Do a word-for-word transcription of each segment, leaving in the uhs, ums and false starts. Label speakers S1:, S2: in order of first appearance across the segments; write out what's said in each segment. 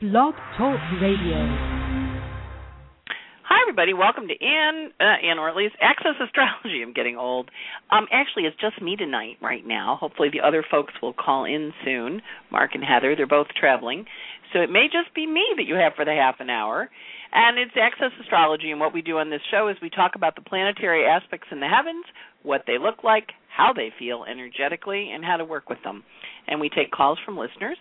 S1: Blog Talk Radio.
S2: Hi, everybody. Welcome to Ann, uh, Ann Ortelee's Access Astrology. I'm getting old. Um, actually, it's just me tonight right now. Hopefully the other folks will call in soon. Mark and Heather, they're both traveling. So it may just be me that you have for the half an hour. And it's Access Astrology, and what we do on this show is we talk about the planetary aspects in the heavens, what they look like, how they feel energetically, and how to work with them. And we take calls from listeners.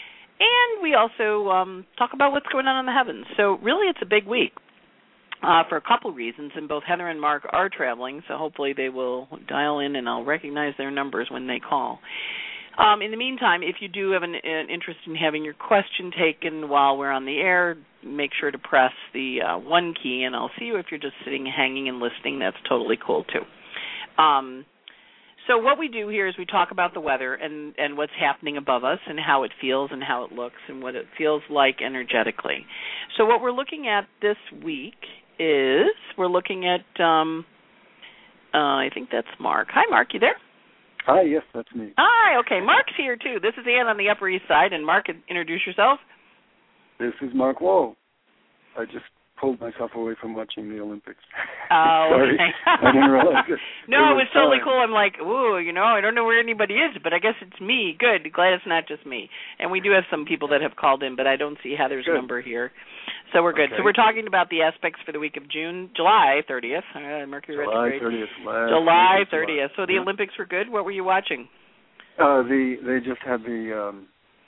S2: And we also um, talk about what's going on in the heavens. So really it's a big week uh, for a couple reasons, and both Heather and Mark are traveling, so hopefully they will dial in and I'll recognize their numbers when they call. Um, in the meantime, if you do have an, an interest in having your question taken while we're on the air, make sure to press the uh, one key, and I'll see you. If you're just sitting, hanging, and listening, that's totally cool, too. Um, so what we do here is we talk about the weather and, and what's happening above us and how it feels and how it looks and what it feels like energetically. So what we're looking at this week is we're looking at, um, uh, I think that's Mark. Hi, Mark, you there?
S3: Hi, yes, that's me.
S2: Hi, okay, Mark's here, too. This is Ann on the Upper East Side, and Mark, introduce yourself.
S3: This is Mark Wall. I just pulled myself away from watching the Olympics.
S2: Oh,
S3: Sorry,
S2: okay.
S3: I didn't realize it.
S2: No,
S3: it
S2: it was totally
S3: time.
S2: cool. I'm like, ooh, you know, I don't know where anybody is, but I guess it's me. Good, glad it's not just me. And we do have some people that have called in, but I don't see Heather's
S3: good.
S2: number here. So we're good.
S3: Okay.
S2: So we're talking about the aspects for the week of June, July thirtieth, uh, Mercury
S3: July
S2: retrograde.
S3: thirtieth. Last
S2: July
S3: week of
S2: thirtieth.
S3: July.
S2: So the
S3: yeah.
S2: Olympics were good. What were you watching?
S3: Uh, the they just had the um,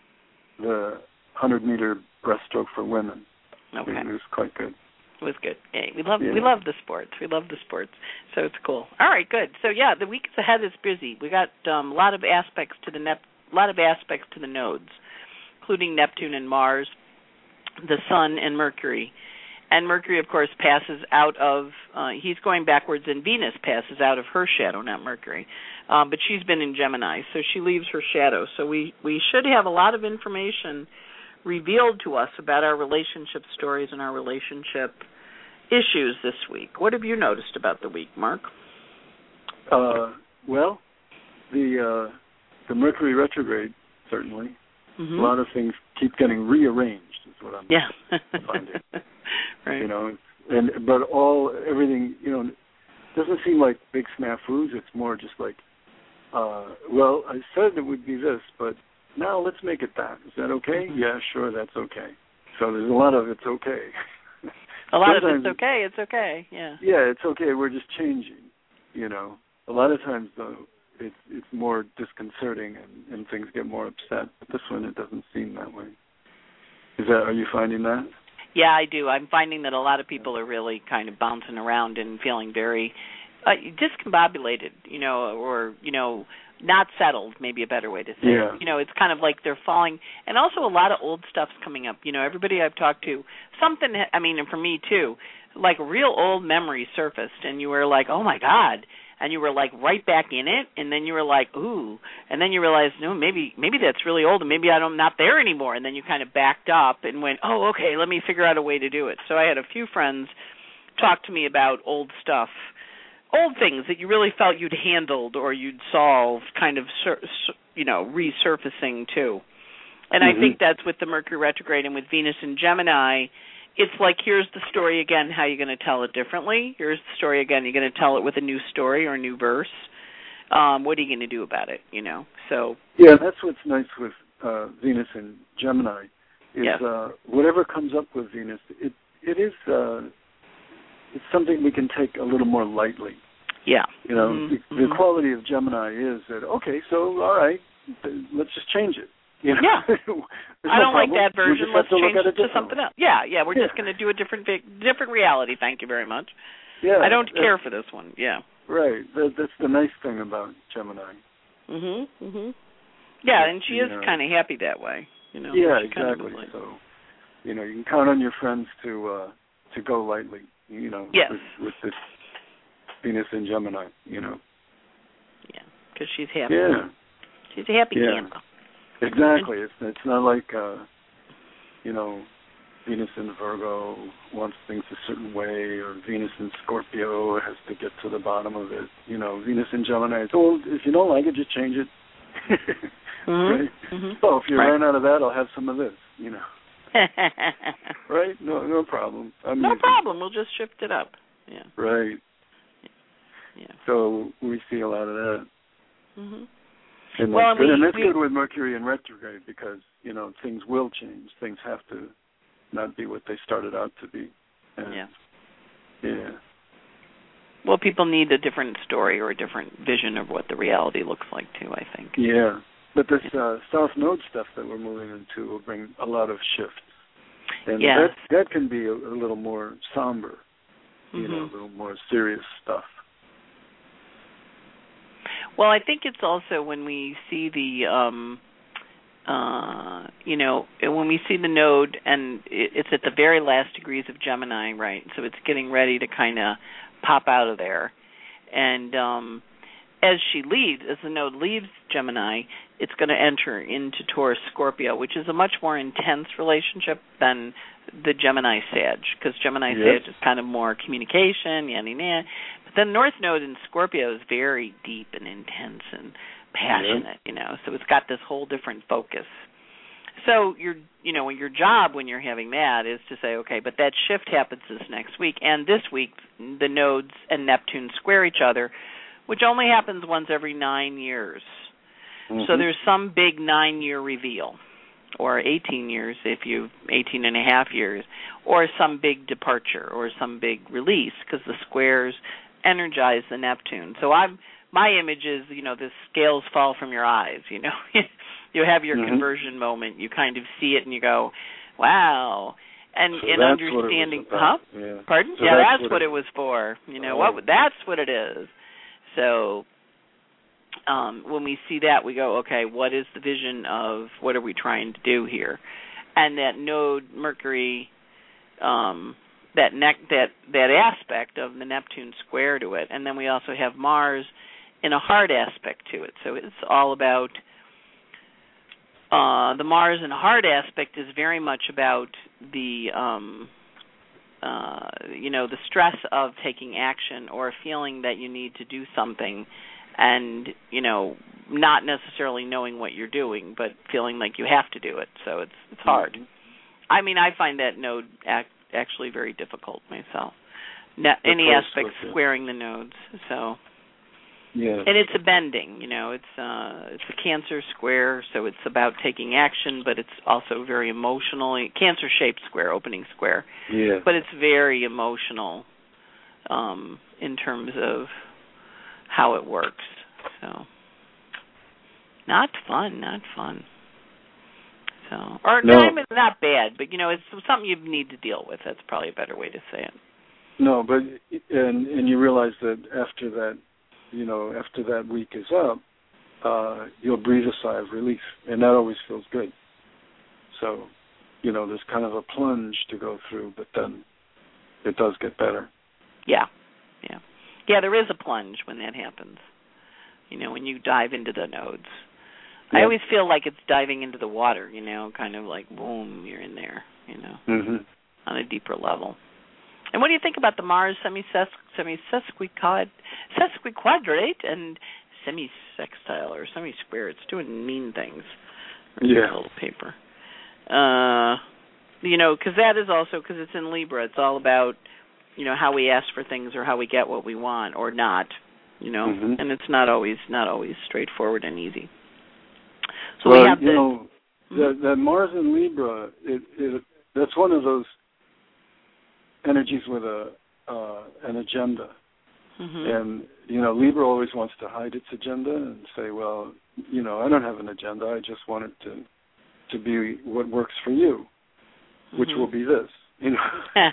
S3: the hundred meter breaststroke for women.
S2: Okay.
S3: It was quite good.
S2: It was good. Yeah, we love
S3: yeah.
S2: we love the sports. We love the sports. So it's cool. All right, good. So yeah, the week ahead is busy. We got um, a lot of aspects to the nep- a lot of aspects to the nodes, including Neptune and Mars, the Sun and Mercury. And Mercury, of course, passes out of, uh, he's going backwards, and Venus passes out of her shadow, not Mercury. Um, but she's been in Gemini, so she leaves her shadow. So we, we should have a lot of information revealed to us about our relationship stories and our relationship issues this week. What have you noticed about the week, Mark?
S3: Uh, well, the uh, the Mercury retrograde, certainly.
S2: Mm-hmm.
S3: A lot of things keep getting rearranged, is what I'm
S2: yeah.
S3: finding.
S2: Right.
S3: You know, and but all everything, you know, doesn't seem like big snafus. It's more just like, uh, well, I said it would be this, but now let's make it that. Is that okay?
S2: Mm-hmm.
S3: Yeah, sure, that's okay. So there's a lot of it's okay.
S2: A lot
S3: Sometimes,
S2: of it's okay. It's okay. Yeah.
S3: Yeah, it's okay. We're just changing. You know, a lot of times though, it's it's more disconcerting and, and things get more upset. But this one, it doesn't seem that way. Is that? Are you finding that?
S2: Yeah, I do. I'm finding that a lot of people are really kind of bouncing around and feeling very uh, discombobulated, you know, or, you know, not settled, maybe a better way to say
S3: yeah.
S2: it. You know, it's kind of like they're falling, and also a lot of old stuff's coming up. You know, everybody I've talked to, something, I mean, and for me too, like real old memories surfaced, and you were like, oh my God, and you were like right back in it, and then you were like, ooh, and then you realized, no, maybe maybe that's really old, and maybe I'm not there anymore, and then you kind of backed up and went, oh, okay, let me figure out a way to do it. So I had a few friends talk to me about old stuff, old things that you really felt you'd handled or you'd solved, kind of, sur- you know, resurfacing too. And mm-hmm. I think that's with the Mercury retrograde and with Venus in Gemini. It's like, here's the story again, how you're going to tell it differently. Here's the story again, you're going to tell it with a new story or a new verse. Um, what are you going to do about it, you know? So
S3: yeah, that's what's nice with uh, Venus and Gemini is
S2: yeah.
S3: uh, whatever comes up with Venus, it it is uh, it's something we can take a little more lightly.
S2: Yeah.
S3: You know,
S2: mm-hmm.
S3: the, the mm-hmm. quality of Gemini is that, okay, so, all right, let's just change it. You know?
S2: Yeah, I don't
S3: no
S2: like that version. Let's change it to
S3: it
S2: something else. Yeah, yeah, we're
S3: yeah.
S2: just going to do a different different reality. Thank you very much.
S3: Yeah,
S2: I don't care for this one. Yeah,
S3: right. That, that's the nice thing about Gemini.
S2: Mhm, mhm. Yeah, and she
S3: you
S2: is
S3: know,
S2: kind of happy that way. You know.
S3: Yeah,
S2: she
S3: exactly.
S2: Kind of like,
S3: so, you know, you can count on your friends to uh, to go lightly. You know,
S2: yes.
S3: with, with this Venus and Gemini. You know.
S2: Yeah, because she's happy.
S3: Yeah.
S2: She's a happy
S3: yeah.
S2: camper.
S3: Exactly. It's it's not like uh, you know, Venus in Virgo wants things a certain way, or Venus in Scorpio has to get to the bottom of it. You know, Venus in Gemini is, oh, if you don't like it, just change it.
S2: mm-hmm.
S3: Right?
S2: Mm-hmm.
S3: Oh, if you
S2: right.
S3: ran out of that, I'll have some of this. You know. Right? No, no problem. I'm
S2: no
S3: easy.
S2: problem. We'll just shift it up. Yeah.
S3: Right.
S2: Yeah.
S3: So we see a lot of that.
S2: Mhm.
S3: And
S2: well,
S3: that's good.
S2: we,
S3: And that's
S2: we,
S3: good with Mercury in retrograde because, you know, things will change. Things have to not be what they started out to be. And,
S2: yeah.
S3: Yeah.
S2: Well, people need a different story or a different vision of what the reality looks like, too, I think.
S3: Yeah. But this uh, South Node stuff that we're moving into will bring a lot of shifts. And
S2: yeah.
S3: that, that can be a, a little more somber, you
S2: mm-hmm.
S3: know, a little more serious stuff.
S2: Well, I think it's also when we see the, um, uh, you know, when we see the node, and it's at the very last degrees of Gemini, right? So it's getting ready to kind of pop out of there. And um, as she leaves, as the node leaves Gemini, it's going to enter into Taurus Scorpio, which is a much more intense relationship than the Gemini Sag, because Gemini
S3: yes.
S2: Sag is kind of more communication, yada, yada. But then North Node in Scorpio is very deep and intense and passionate, yeah. you know, so it's got this whole different focus. So your, you know, your job when you're having that is to say, okay, but that shift happens this next week, and this week the nodes and Neptune square each other, which only happens once every nine years. Mm-hmm. So there's some big nine-year reveal, or eighteen years if you, eighteen and a half years, or some big departure or some big release, because the squares energize the Neptune. So I'm, my image is, you know, the scales fall from your eyes, you know. You have your mm-hmm. conversion moment. You kind of see it and you go, wow. And
S3: so
S2: in understanding, huh?
S3: Yeah.
S2: Pardon?
S3: So
S2: yeah,
S3: that's,
S2: that's
S3: what,
S2: what
S3: it,
S2: it was for. You know,
S3: oh.
S2: what? That's what it is. So um, when we see that, we go, okay, what is the vision of what are we trying to do here? And that node Mercury, um, that ne- that that aspect of the Neptune square to it, and then we also have Mars in a hard aspect to it. So it's all about uh, the Mars in a hard aspect is very much about the um, uh, you know the stress of taking action or feeling that you need to do something, and you know not necessarily knowing what you're doing, but feeling like you have to do it. So it's it's hard. Mm-hmm. I mean, I find that node act, actually very difficult myself. Ne- any aspect squaring the nodes. So.
S3: Yeah.
S2: And it's a bending, you know, it's uh it's a Cancer square, so it's about taking action, but it's also very emotionally Cancer shaped square, opening square.
S3: Yeah.
S2: But it's very emotional um in terms of how it works. So not fun, not fun. So or
S3: no.
S2: not, not bad, but you know, it's something you need to deal with. That's probably a better way to say it.
S3: No, but and and you realize that after that you know, after that week is up, uh, you'll breathe a sigh of relief, and that always feels good. So, you know, there's kind of a plunge to go through, but then it does get better.
S2: Yeah, yeah. Yeah, there is a plunge when that happens, you know, when you dive into the nodes. Yeah. I always feel like it's diving into the water, you know, kind of like, boom, you're in there, you know,
S3: mm-hmm.
S2: on a deeper level. And what do you think about the Mars semi-sesquiquad, sesquiquadrate and semi-sextile or semi-square? It's doing mean things.
S3: Yeah.
S2: A little paper. Uh, you know, because that is also, because it's in Libra, it's all about, you know, how we ask for things or how we get what we want or not, you know,
S3: mm-hmm.
S2: and it's not always not always straightforward and easy. So
S3: well,
S2: we have
S3: you
S2: the,
S3: know,
S2: mm-hmm.
S3: that, that Mars in Libra, it, it, that's one of those energies with a uh, an agenda.
S2: Mm-hmm.
S3: And, you know, Libra always wants to hide its agenda and say, well, you know, I don't have an agenda. I just want it to to be what works for you, which mm-hmm. will be this. You know,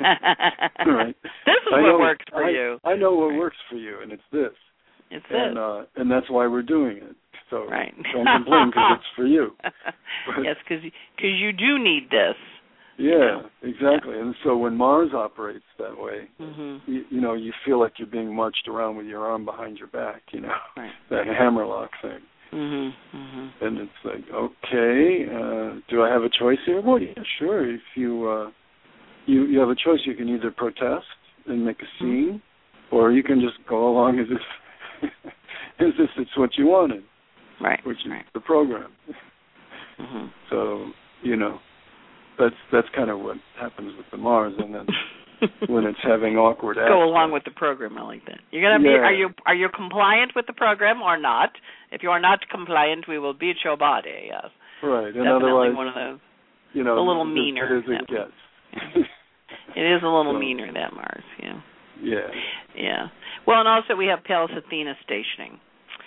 S3: right?
S2: This is
S3: I
S2: what
S3: know,
S2: works for
S3: I,
S2: you.
S3: I know what
S2: right.
S3: works for you, and it's this.
S2: It's
S3: and,
S2: this.
S3: Uh, and that's why we're doing it. So
S2: right.
S3: don't complain because it's for you. But,
S2: yes, because you do need this.
S3: Yeah,
S2: you know?
S3: exactly. Yeah. And so when Mars operates that way,
S2: mm-hmm.
S3: you, you know, you feel like you're being marched around with your arm behind your back, you know,
S2: right.
S3: that hammerlock thing.
S2: Mm-hmm. Mm-hmm.
S3: And it's like, okay, uh, do I have a choice here? Well, yeah, sure. If you, uh, you you have a choice, you can either protest and make a scene, mm-hmm. or you can just go along as if as if it's what you wanted,
S2: right?
S3: Which is
S2: right.
S3: the program.
S2: Mm-hmm.
S3: So, you know. that's that's kind of what happens with the Mars, and then when it's having awkward
S2: go
S3: aspects.
S2: along with the program. I like that. You're gonna be.
S3: Yeah.
S2: Are you are you compliant with the program or not? If you are not compliant, we will beat your body. Yes.
S3: Right, and
S2: Definitely
S3: otherwise,
S2: one of those.
S3: you know,
S2: a little
S3: this,
S2: meaner.
S3: It, is, it gets.
S2: Yeah. It is a little
S3: so,
S2: meaner, that Mars. Yeah.
S3: Yeah.
S2: Yeah. Well, and also we have Pallas Athena stationing.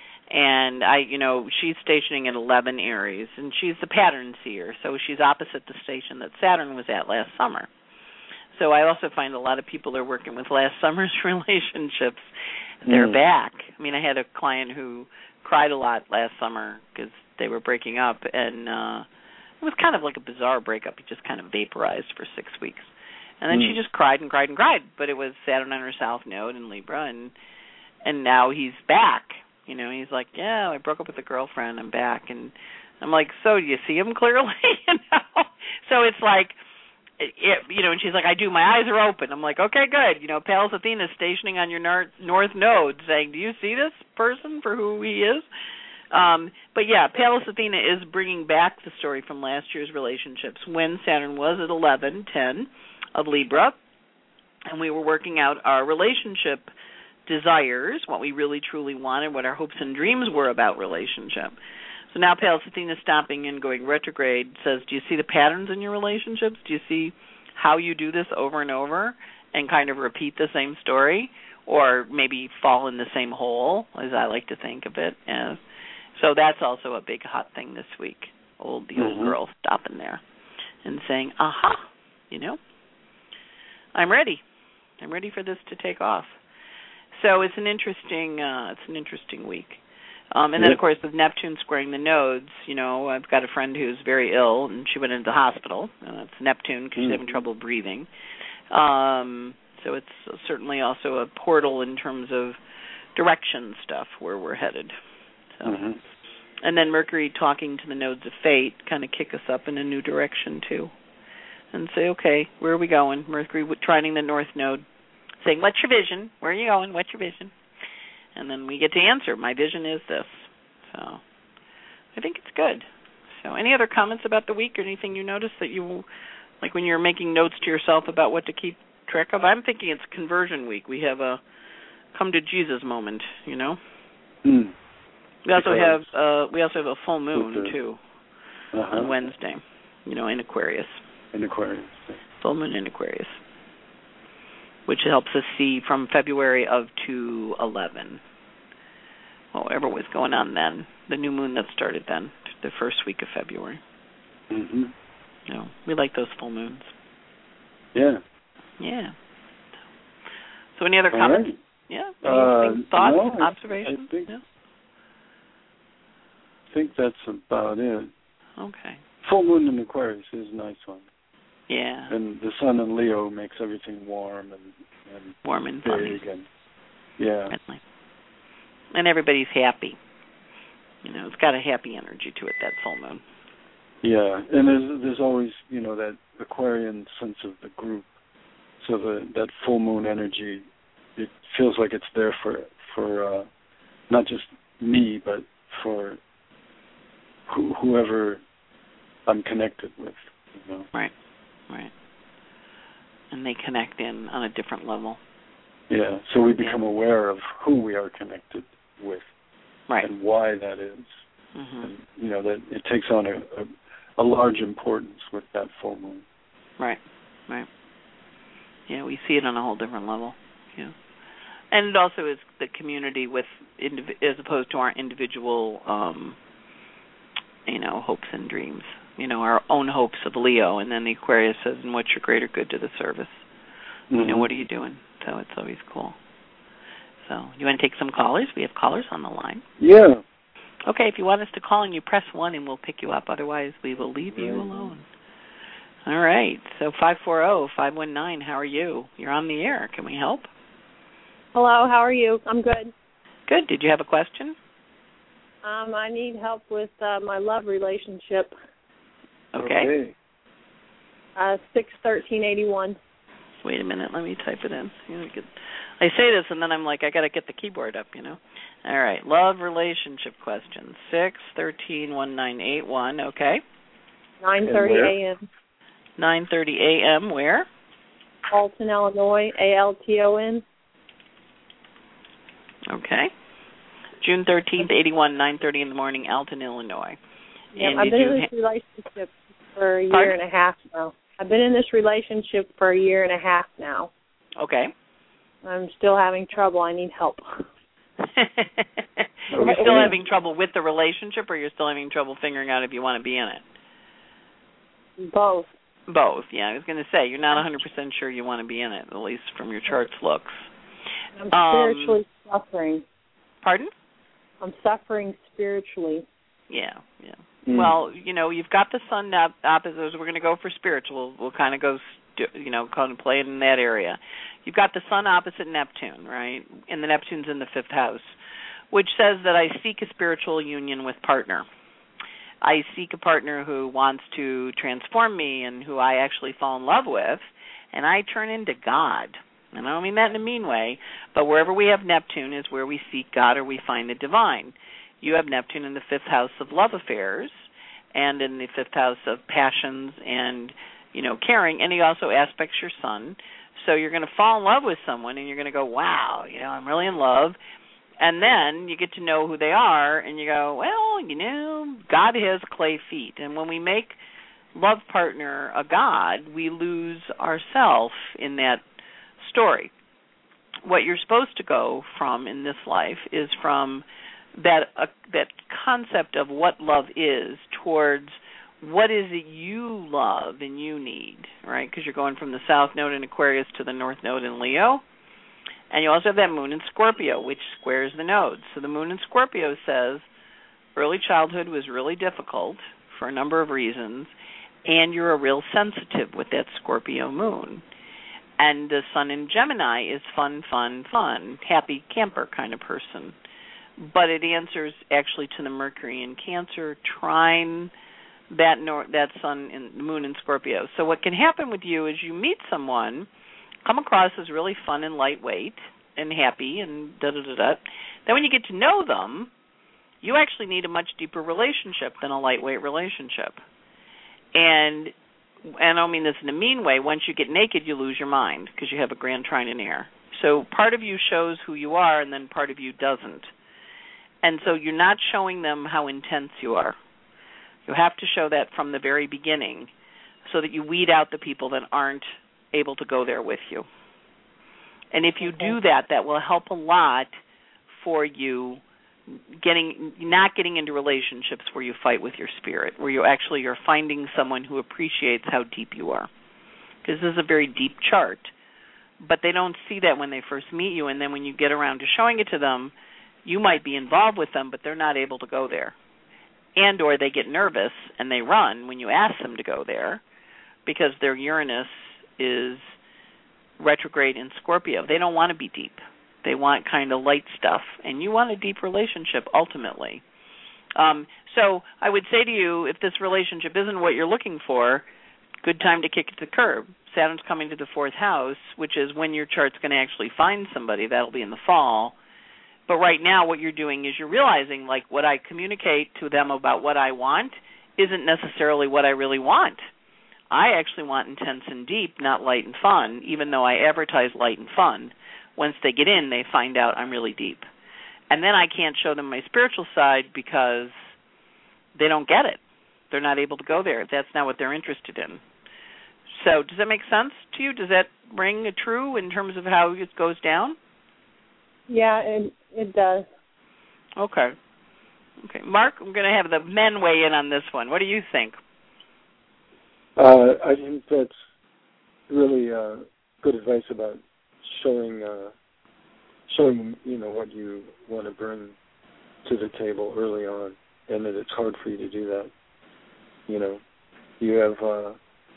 S2: And I, you know, she's stationing at eleven Aries, and she's the pattern seer, so she's opposite the station that Saturn was at last summer. So I also find a lot of people are working with last summer's relationships. They're mm. back. I mean, I had a client who cried a lot last summer because they were breaking up, and uh, it was kind of like a bizarre breakup. He just kind of vaporized for six weeks. And then mm. she just cried and cried and cried, but it was Saturn on her South Node in Libra, and and now he's back. You know, he's like, yeah, I broke up with a girlfriend, I'm back. And I'm like, so do you see him clearly? you know? So it's like, it, it, you know, and she's like, I do, my eyes are open. I'm like, okay, good. You know, Pallas Athena is stationing on your nor- north node saying, do you see this person for who he is? Um, but yeah, Pallas Athena is bringing back the story from last year's relationships when Saturn was at eleven ten of Libra, and we were working out our relationship desires, what we really truly wanted, what our hopes and dreams were about relationship. So now Pallas Athena stopping and going retrograde says, do you see the patterns in your relationships? Do you see how you do this over and over and kind of repeat the same story, or maybe fall in the same hole, as I like to think of it as? So that's also a big hot thing this week. Old the old mm-hmm. girl stopping there and saying, aha, you know, I'm ready. I'm ready for this to take off. So it's an interesting, uh, it's an interesting week, um, and then
S3: yep.
S2: of course with Neptune squaring the nodes, you know, I've got a friend who's very ill, and she went into the hospital. Uh, it's Neptune because mm-hmm. she's having trouble breathing. Um, so it's certainly also a portal in terms of direction stuff where we're headed. So,
S3: mm-hmm.
S2: and then Mercury talking to the nodes of fate kind of kick us up in a new direction too, and say, okay, where are we going? Mercury trining the North Node, saying, what's your vision? Where are you going? What's your vision? And then we get to answer, my vision is this. So I think it's good. So any other comments about the week or anything you noticed that you, like when you're making notes to yourself about what to keep track of? I'm thinking it's conversion week. We have a come to Jesus moment, you know.
S3: Mm.
S2: We also
S3: because
S2: have uh, we also have a full moon,
S3: the,
S2: too,
S3: uh-huh.
S2: on Wednesday, you know, in Aquarius.
S3: In Aquarius.
S2: Full moon in Aquarius, which helps us see from February of two eleven, whatever was going on then, the new moon that started then, the first week of February.
S3: Mm-hmm.
S2: You know, we like those full moons.
S3: Yeah.
S2: Yeah. So any other
S3: All
S2: comments?
S3: Right.
S2: Yeah?
S3: Uh,
S2: Anything, thoughts,
S3: no,
S2: observations?
S3: I think,
S2: yeah?
S3: I think that's about it.
S2: Okay.
S3: Full moon in Aquarius is a nice one.
S2: Yeah.
S3: And the sun in Leo makes everything warm and, and
S2: warm and
S3: big and yeah.
S2: Friendly. And everybody's happy. You know, it's got a happy energy to it, that full moon.
S3: Yeah, and there's there's always, you know, that Aquarian sense of the group. So the that full moon energy, it feels like it's there for for uh, not just me, but for wh- whoever I'm connected with. You know?
S2: Right, right. And they connect in on a different level.
S3: Yeah, so we become
S2: yeah.
S3: aware of who we are connected with,
S2: right,
S3: and why that is.
S2: Mm-hmm.
S3: And, you know, that it takes on a, a, a large importance with that full moon.
S2: Right, right. Yeah, we see it on a whole different level. Yeah, and it also is the community with, indiv- as opposed to our individual, um, you know, hopes and dreams. You know, our own hopes of Leo, and then the Aquarius says, "And what's your greater good to the service?" Mm-hmm. You know, what are you doing? So it's always cool. So you want to take some callers? We have callers on the line.
S3: Yeah.
S2: Okay, if you want us to call and you press one and we'll pick you up. Otherwise, we will leave you alone. All right. So five four zero, five one nine, how are you? You're on the air. Can we help?
S1: Hello, how are you? I'm good.
S2: Good. Did you have a question?
S1: Um, I need help with uh, my love relationship.
S2: Okay.
S3: okay.
S1: Uh, six thirteen eighty one.
S2: Wait a minute. Let me type it in. You know, get, I say this and then I'm like, I got to get the keyboard up, you know. All right. Love relationship question. six thirteen one nine eight one. Okay.
S1: nine thirty a.m.
S2: nine thirty a.m. where?
S1: Alton, Illinois, A L T O N.
S2: Okay. June thirteenth, eighty-one, nine thirty in the morning, Alton, Illinois.
S1: Yeah,
S2: and
S1: I've been in
S2: ha-
S1: this relationship for a year
S2: Pardon?
S1: and a half now. I've been in this relationship for a year and a half now.
S2: Okay.
S1: I'm still having trouble. I need help.
S2: You're still having trouble with the relationship, or you're still having trouble figuring out if you want to be in it?
S1: Both.
S2: Both, yeah. I was going to say, you're not one hundred percent sure you want to be in it, at least from your chart's looks.
S1: I'm spiritually um, suffering.
S2: Pardon?
S1: I'm suffering spiritually.
S2: Yeah, yeah. Mm. Well, you know, you've got the sun op- opposites. We're going to go for spiritual. We'll, we'll kind of go, st- you know, kind of play it in that area. You've got the sun opposite Neptune, right? And the Neptune's in the fifth house, which says that I seek a spiritual union with partner. I seek a partner who wants to transform me and who I actually fall in love with, and I turn into God. And I don't mean that in a mean way, but wherever we have Neptune is where we seek God or we find the divine. You have Neptune in the fifth house of love affairs and in the fifth house of passions and, you know, caring, and he also aspects your sun. So you're going to fall in love with someone and you're going to go, wow, you know, I'm really in love. And then you get to know who they are, and you go, well, you know, God has clay feet. And when we make love partner a God, we lose ourself in that story. What you're supposed to go from in this life is from that uh, that concept of what love is towards what is it you love and you need, right? Because you're going from the South Node in Aquarius to the North Node in Leo. And you also have that moon in Scorpio, which squares the nodes. So the moon in Scorpio says early childhood was really difficult for a number of reasons, and you're a real sensitive with that Scorpio moon. And the sun in Gemini is fun, fun, fun, happy camper kind of person. But it answers actually to the Mercury in Cancer, trine that nor- that sun in the moon in Scorpio. So what can happen with you is you meet someone, come across as really fun and lightweight and happy and da-da-da-da. Then when you get to know them, you actually need a much deeper relationship than a lightweight relationship. And and I don't mean this in a mean way. Once you get naked, you lose your mind because you have a grand trine in air. So part of you shows who you are, and then part of you doesn't. And so you're not showing them how intense you are. You have to show that from the very beginning so that you weed out the people that aren't able to go there with you. And if you okay. do that, that will help a lot for you getting not getting into relationships where you fight with your spirit, where you actually are finding someone who appreciates how deep you are. Because this is a very deep chart. But they don't see that when they first meet you, and then when you get around to showing it to them, you might be involved with them, but they're not able to go there. And or they get nervous and they run when you ask them to go there because their Uranus is retrograde in Scorpio. They don't want to be deep. They want kind of light stuff, and you want a deep relationship ultimately. Um, so I would say to you, if this relationship isn't what you're looking for, good time to kick it to the curb. Saturn's coming to the fourth house, which is when your chart's going to actually find somebody. That'll be in the fall. But right now what you're doing is you're realizing, like, what I communicate to them about what I want isn't necessarily what I really want. I actually want intense and deep, not light and fun, even though I advertise light and fun. Once they get in, they find out I'm really deep. And then I can't show them my spiritual side because they don't get it. They're not able to go there. That's not what they're interested in. So does that make sense to you? Does that ring true in terms of how it goes down?
S1: Yeah, it it does.
S2: Okay. Okay. Mark, I'm going to have the men weigh in on this one. What do you think?
S3: Uh, I think that's really uh, good advice about showing, uh, showing you know, what you want to bring to the table early on, and that it's hard for you to do that. You know, you have uh,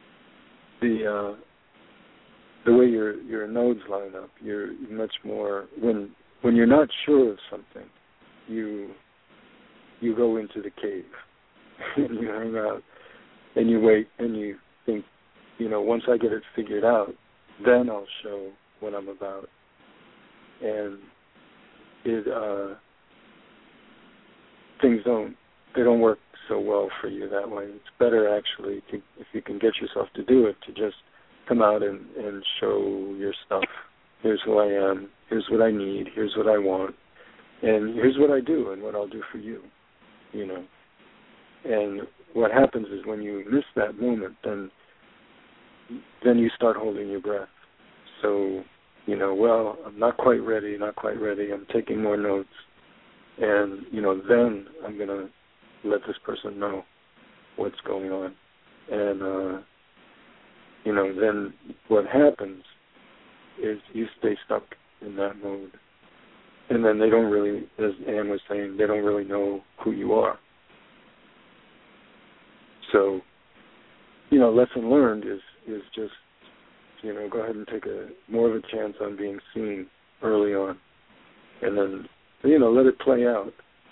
S3: the uh, the way your your nodes line up. You're much more when when you're not sure of something, you you go into the cave and you hang out and you wait and you think, you know, once I get it figured out, then I'll show what I'm about. And it uh, things don't they don't work so well for you that way. It's better actually to, if you can get yourself to do it, to just come out and, and show your stuff. Here's who I am. Here's what I need. Here's what I want. And here's what I do and what I'll do for you, you know. And what happens is when you miss that moment, then then you start holding your breath. So, you know, well, I'm not quite ready, not quite ready. I'm taking more notes. And, you know, then I'm going to let this person know what's going on. And, uh, you know, then what happens is you stay stuck in that mode. And then they don't really, as Anne was saying, they don't really know who you are. So, you know, lesson learned is, is just, you know, go ahead and take a more of a chance on being seen early on. And then, you know, let it play out.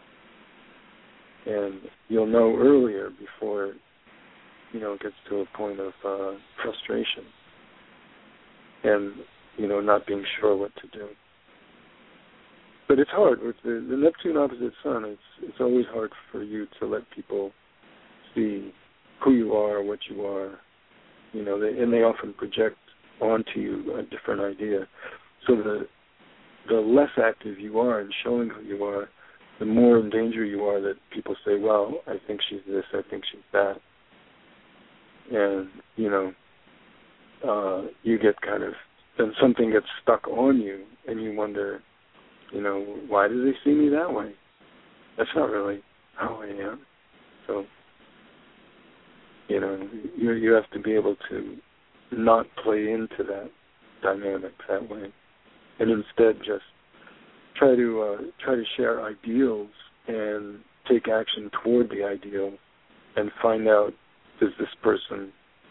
S3: And you'll know earlier before, you know, it gets to a point of uh, frustration and, you know, not being sure what to do. But it's hard. With the, the Neptune opposite Sun, it's it's always hard for you to let people see who you are, what you are. You know, they, and they often project onto you a different idea. So the the less active you are in showing who you are, the more in danger you are that people say, well, I think she's this, I think she's that. And, you know, uh, you get kind of, then something gets stuck on you, and you wonder, you know, why do they see me that way? That's not really how I am. So, you know, you you have to be able to not play into that dynamic that way, and instead just try to uh, try to share ideals and take action toward the ideal, and find out, does this person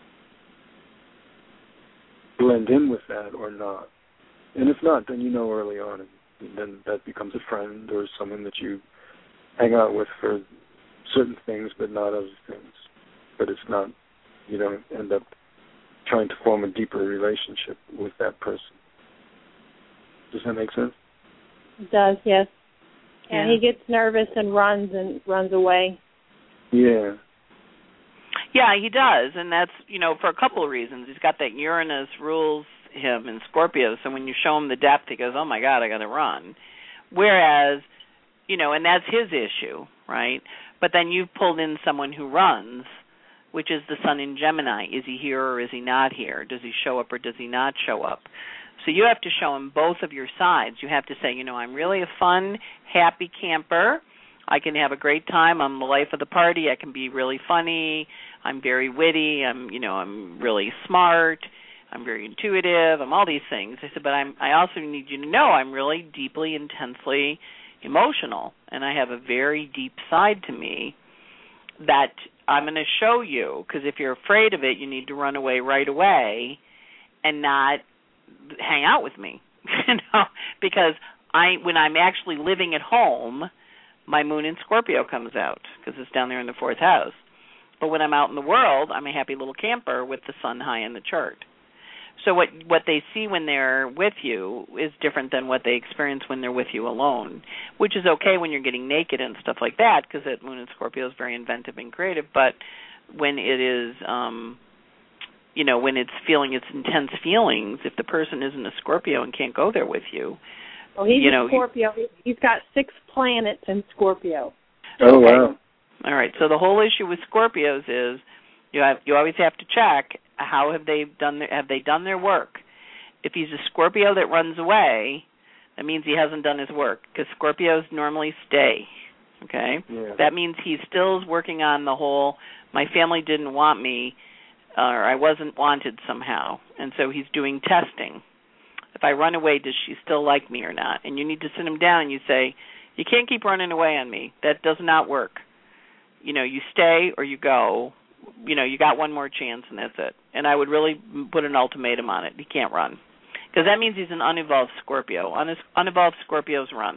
S3: blend in with that or not? And if not, then you know early on, and then that becomes a friend or someone that you hang out with for certain things, but not other things. But it's not, you don't end up trying to form a deeper relationship with that person. Does that make sense?
S1: It does, yes. And
S2: yeah.
S1: he gets nervous and runs and runs away.
S3: Yeah.
S2: Yeah, he does, and that's, you know, for a couple of reasons. He's got that Uranus rules him in Scorpio, so when you show him the depth, he goes, oh, my God, I got to run. Whereas, you know, and that's his issue, right? But then you've pulled in someone who runs, which is the Sun in Gemini. Is he here or is he not here? Does he show up or does he not show up? So you have to show him both of your sides. You have to say, you know, I'm really a fun, happy camper. I can have a great time. I'm the life of the party. I can be really funny. I'm very witty. I'm, you know, I'm really smart. I'm very intuitive. I'm all these things. I said, but I'm, I also need you to know I'm really deeply, intensely emotional, and I have a very deep side to me that I'm going to show you, because if you're afraid of it, you need to run away right away and not hang out with me, you know, because I, when I'm actually living at home, my moon in Scorpio comes out because it's down there in the fourth house. But when I'm out in the world, I'm a happy little camper with the sun high in the chart. So what what they see when they're with you is different than what they experience when they're with you alone, which is okay when you're getting naked and stuff like that, because that moon in Scorpio is very inventive and creative. But when it is, um, you know, when it's feeling its intense feelings, if the person isn't a Scorpio and can't go there with you,
S1: well, he's
S2: you
S1: a
S2: know,
S1: Scorpio. He's got six planets in Scorpio.
S3: Oh,
S2: okay.
S3: wow.
S2: All right. So the whole issue with Scorpios is you have you always have to check how have they done their, have they done their work. If he's a Scorpio that runs away, that means he hasn't done his work, because Scorpios normally stay. Okay,
S3: yeah.
S2: That means he still is working on the whole. My family didn't want me, or I wasn't wanted somehow, and so he's doing testing. If I run away, does she still like me or not? And you need to sit him down and you say, you can't keep running away on me. That does not work. You know, you stay or you go. You know, you got one more chance and that's it. And I would really put an ultimatum on it. He can't run. Because that means he's an unevolved Scorpio. Un- unevolved Scorpios run.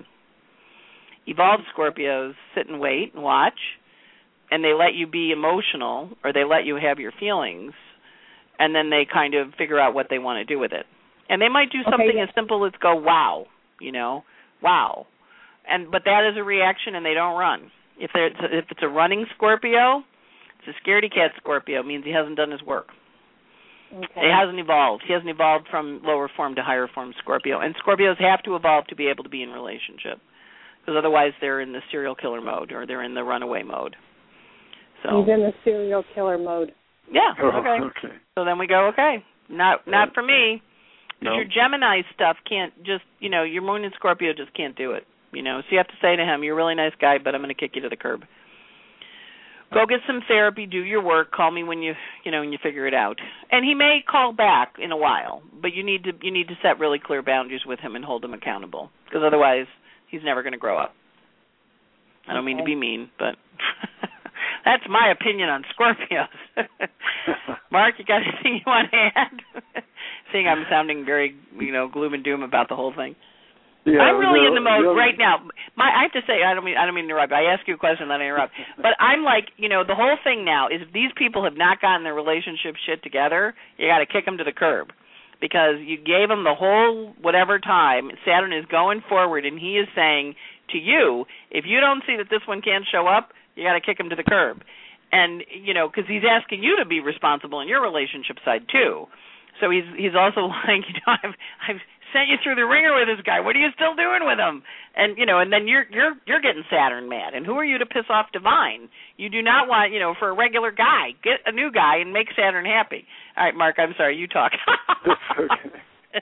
S2: Evolved Scorpios sit and wait and watch, and they let you be emotional or they let you have your feelings, and then they kind of figure out what they want to do with it. And they might do something
S1: okay, yeah.
S2: as simple as go, wow, you know, wow. And but that is a reaction, and they don't run. If there's if it's a running Scorpio, it's a scaredy cat Scorpio. It means he hasn't done his work.
S1: Okay.
S2: It hasn't evolved. He hasn't evolved from lower form to higher form Scorpio. And Scorpios have to evolve to be able to be in relationship, because otherwise they're in the serial killer mode or they're in the runaway mode. So
S1: he's in the serial killer mode.
S2: Yeah.
S3: Oh,
S2: okay.
S3: okay.
S2: So then we go, okay, not not for me. Because
S3: No.
S2: your Gemini stuff can't just, you know, your moon in Scorpio just can't do it. You know, so you have to say to him, "You're a really nice guy, but I'm going to kick you to the curb. Go get some therapy, do your work, call me when you, you know, when you figure it out." And he may call back in a while, but you need to you need to set really clear boundaries with him and hold him accountable, because otherwise he's never going to grow up. I don't okay. mean to be mean, but that's my opinion on Scorpios. Mark, you got anything you want to add? Seeing I'm sounding very, you know, gloom and doom about the whole thing.
S3: Yeah,
S2: I'm really in the mode
S3: yeah.
S2: right now. My, I have to say, I don't mean, I don't mean to interrupt. I ask you a question, then I interrupt. But I'm like, you know, the whole thing now is if these people have not gotten their relationship shit together, you got to kick them to the curb, because you gave them the whole whatever time. Saturn is going forward, and he is saying to you, if you don't see that this one can't show up, you got to kick him to the curb. And you know, because he's asking you to be responsible in your relationship side too. So he's he's also like, you know, I've I've sent you through the ringer with this guy. What are you still doing with him? And you know, and then you're you're you're getting Saturn mad. And who are you to piss off Divine? You do not want, you know, for a regular guy, get a new guy and make Saturn happy. All right, Mark, I'm sorry, you talk.
S3: Okay.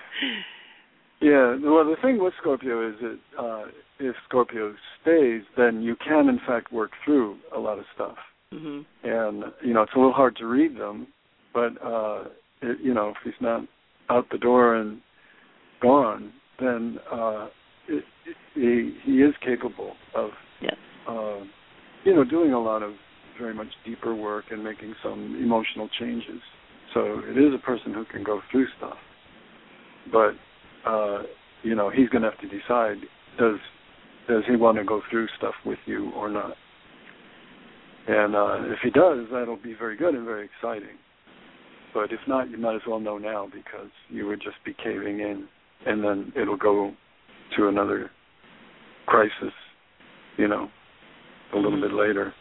S3: Yeah, well, the thing with Scorpio is that uh, if Scorpio stays, then you can, in fact, work through a lot of stuff.
S2: Mm-hmm.
S3: And, you know, it's a little hard to read them, but, uh, it, you know, if he's not out the door and gone, then uh, it, it, he, he is capable of,
S2: yes.
S3: uh, you know, doing a lot of very much deeper work and making some emotional changes. So it is a person who can go through stuff. But, uh, you know, he's going to have to decide, does does he want to go through stuff with you or not? And uh, if he does, that'll be very good and very exciting. But if not, you might as well know now, because you would just be caving in, and then it'll go to another crisis, you know, a little
S2: mm-hmm.
S3: bit later.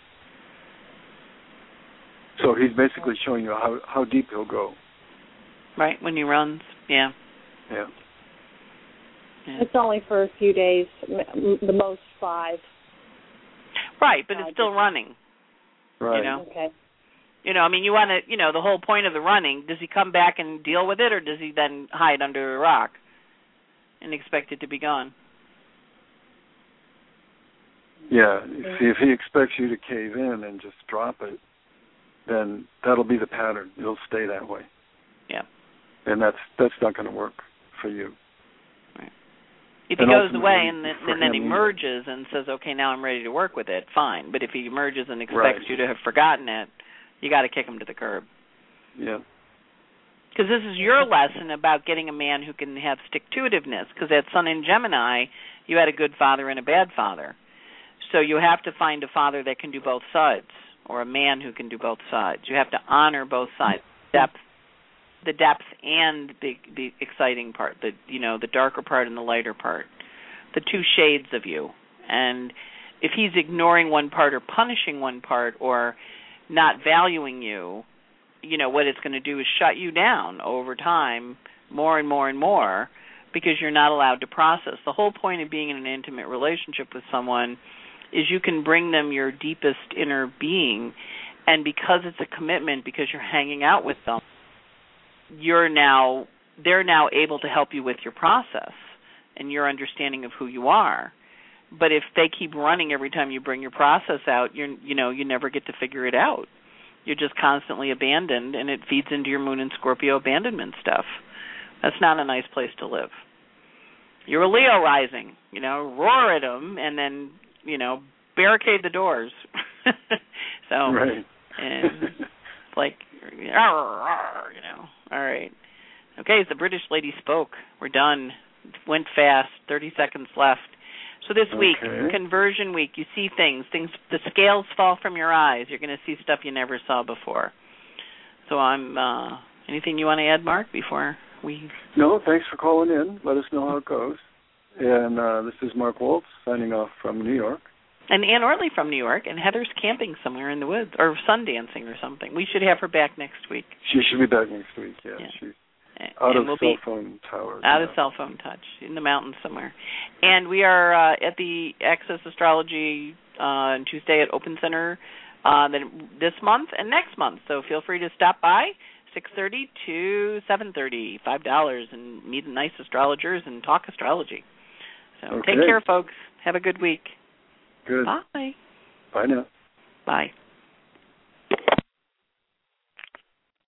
S3: So he's basically showing you how, how deep he'll go.
S2: Right, when he runs, yeah.
S3: Yeah.
S2: yeah.
S1: It's only for a few days, the most five.
S2: Right, but
S1: five
S2: it's still
S1: days.
S2: running.
S3: Right.
S2: You know?
S1: Okay.
S2: You know, I mean, you want to, you know, the whole point of the running, does he come back and deal with it, or does he then hide under a rock and expect it to be gone?
S3: Yeah, see, if he expects you to cave in and just drop it, then that'll be the pattern. It'll stay that way.
S2: Yeah.
S3: And that's that's not going to work for you.
S2: Right. If
S3: and
S2: he goes away and then, and then
S3: him,
S2: emerges and says, okay, now I'm ready to work with it, fine. But if he emerges and expects
S3: right.
S2: you to have forgotten it, you got to kick him to the curb.
S3: Yeah.
S2: Because this is your lesson about getting a man who can have stick-to-itiveness. Because that Sun in Gemini, you had a good father and a bad father. So you have to find a father that can do both sides, or a man who can do both sides. You have to honor both sides, depth, the depth and the the exciting part, the you know the darker part and the lighter part, the two shades of you. And if he's ignoring one part or punishing one part or not valuing you, you know what it's going to do is shut you down over time, more and more and more, because you're not allowed to process. The whole point of being in an intimate relationship with someone is you can bring them your deepest inner being, and because it's a commitment, because you're hanging out with them, you're now they're now able to help you with your process and your understanding of who you are. But if they keep running every time you bring your process out, you're you know you never get to figure it out. You're just constantly abandoned, and it feeds into your Moon and Scorpio abandonment stuff. That's not a nice place to live. You're a Leo rising, you know, roar at them, and then you know, barricade the doors. so,
S3: right.
S2: and like, you know, all right. Okay, the British lady spoke. We're done. Went fast. thirty seconds left. So this week,
S3: okay.
S2: conversion week, you see things. Things. The scales fall from your eyes. You're going to see stuff you never saw before. So I'm. Uh, anything you want to add, Mark, before we?
S3: No, thanks for calling in. Let us know how it goes. And uh, this is Mark Wolf signing off from New York.
S2: And Ann Ortley from New York, and Heather's camping somewhere in the woods, or sun dancing or something. We should have her back next week.
S3: She should be back next week, yeah. yeah. She's out
S2: and
S3: of
S2: we'll
S3: cell
S2: be
S3: phone tower.
S2: Out
S3: yeah.
S2: of cell phone touch, in the mountains somewhere. And we are uh, at the Access Astrology uh, on Tuesday at Open Center uh, this month and next month. So feel free to stop by, six thirty to seven thirty, five dollars, and meet the nice astrologers and talk astrology. So
S3: okay.
S2: Take care, folks. Have a good week.
S3: Good.
S2: Bye.
S3: Bye now.
S2: Bye.